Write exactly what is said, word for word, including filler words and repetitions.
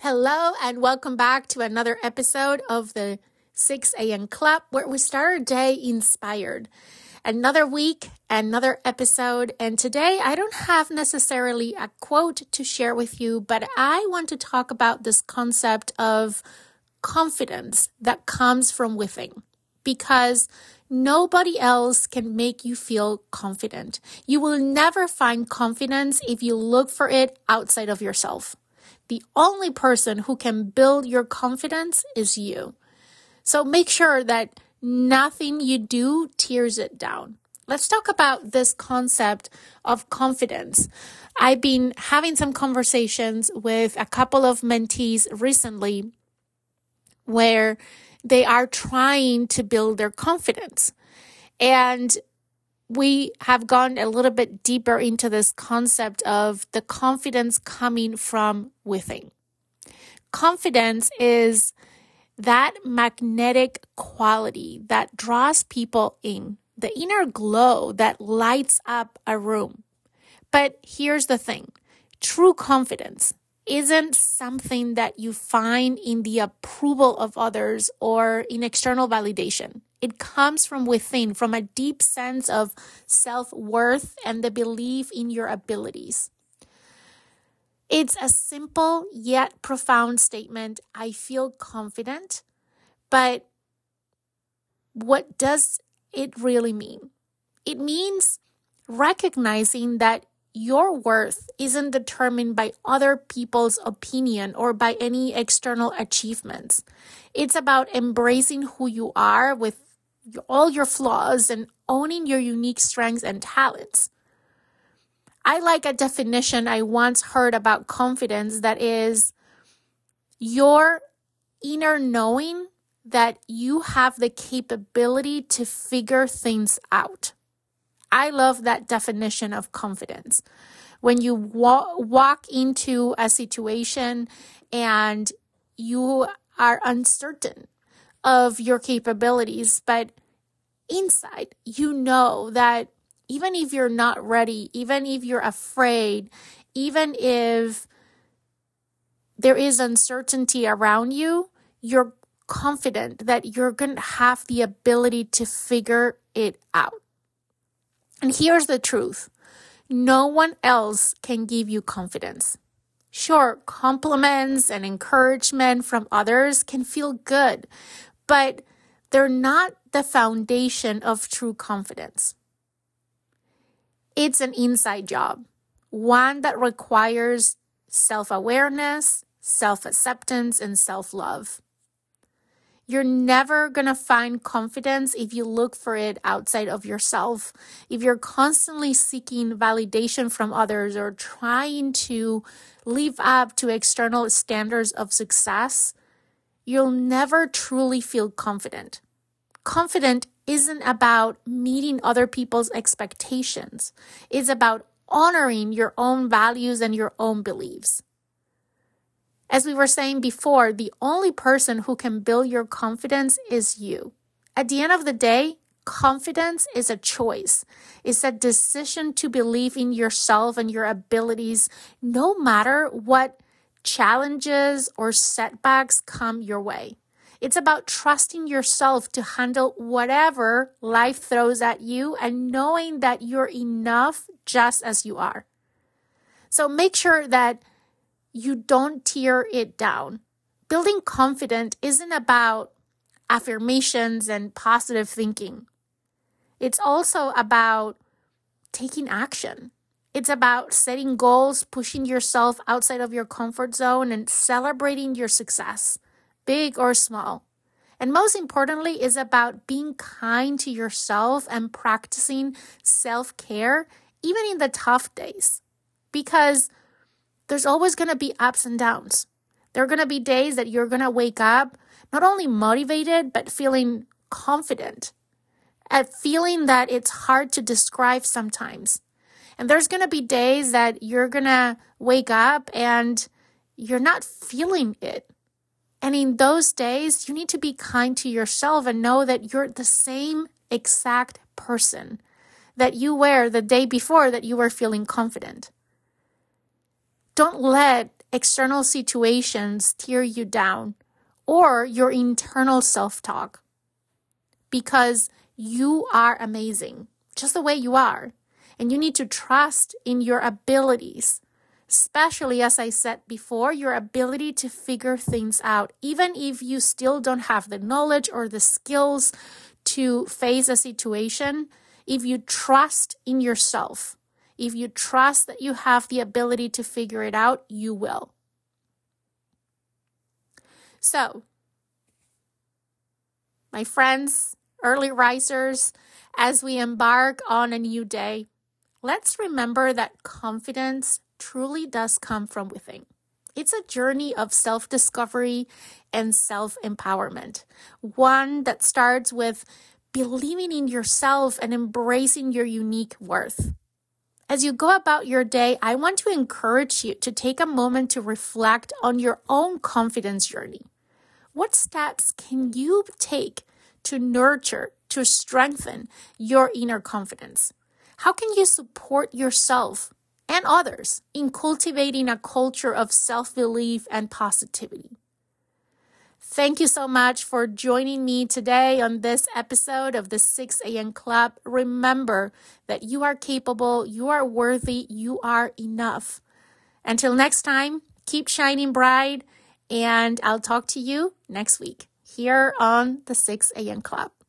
Hello and welcome back to another episode of the six a.m. Club where we start our day inspired. Another week, another episode, and today I don't have necessarily a quote to share with you, but I want to talk about this concept of confidence that comes from within, because nobody else can make you feel confident. You will never find confidence if you look for it outside of yourself. The only person who can build your confidence is you. So make sure that nothing you do tears it down. Let's talk about this concept of confidence. I've been having some conversations with a couple of mentees recently where they are trying to build their confidence. And we have gone a little bit deeper into this concept of the confidence coming from within. Confidence is that magnetic quality that draws people in, the inner glow that lights up a room. But here's the thing, true confidence isn't something that you find in the approval of others or in external validation. It comes from within, from a deep sense of self-worth and the belief in your abilities. It's a simple yet profound statement. I feel confident, but what does it really mean? It means recognizing that your worth isn't determined by other people's opinion or by any external achievements. It's about embracing who you are with all your flaws and owning your unique strengths and talents. I like a definition I once heard about confidence that is your inner knowing that you have the capability to figure things out. I love that definition of confidence. When you wa- walk into a situation and you are uncertain of your capabilities, but inside you know that even if you're not ready, even if you're afraid, even if there is uncertainty around you, you're confident that you're going to have the ability to figure it out. And here's the truth. No one else can give you confidence. Sure, compliments and encouragement from others can feel good, but they're not the foundation of true confidence. It's an inside job, one that requires self-awareness, self-acceptance, and self-love. You're never going to find confidence if you look for it outside of yourself. If you're constantly seeking validation from others or trying to live up to external standards of success, you'll never truly feel confident. Confident isn't about meeting other people's expectations. It's about honoring your own values and your own beliefs. As we were saying before, the only person who can build your confidence is you. At the end of the day, confidence is a choice. It's a decision to believe in yourself and your abilities, no matter what challenges or setbacks come your way. It's about trusting yourself to handle whatever life throws at you and knowing that you're enough just as you are. So make sure that you don't tear it down. Building confidence isn't about affirmations and positive thinking. It's also about taking action. It's about setting goals, pushing yourself outside of your comfort zone, and celebrating your success, big or small. And most importantly, it's about being kind to yourself and practicing self-care, even in the tough days. Because there's always going to be ups and downs. There are going to be days that you're going to wake up not only motivated, but feeling confident. A feeling that it's hard to describe sometimes. And there's going to be days that you're going to wake up and you're not feeling it. And in those days, you need to be kind to yourself and know that you're the same exact person that you were the day before that you were feeling confident. Don't let external situations tear you down or your internal self-talk, because you are amazing just the way you are. And you need to trust in your abilities, especially, as I said before, your ability to figure things out, even if you still don't have the knowledge or the skills to face a situation. If you trust in yourself, if you trust that you have the ability to figure it out, you will. So, my friends, early risers, as we embark on a new day, let's remember that confidence truly does come from within. It's a journey of self-discovery and self-empowerment, one that starts with believing in yourself and embracing your unique worth. As you go about your day, I want to encourage you to take a moment to reflect on your own confidence journey. What steps can you take to nurture, to strengthen your inner confidence? How can you support yourself and others in cultivating a culture of self-belief and positivity? Thank you so much for joining me today on this episode of the six a.m. Club. Remember that you are capable, you are worthy, you are enough. Until next time, keep shining bright, and I'll talk to you next week here on the six a.m. Club.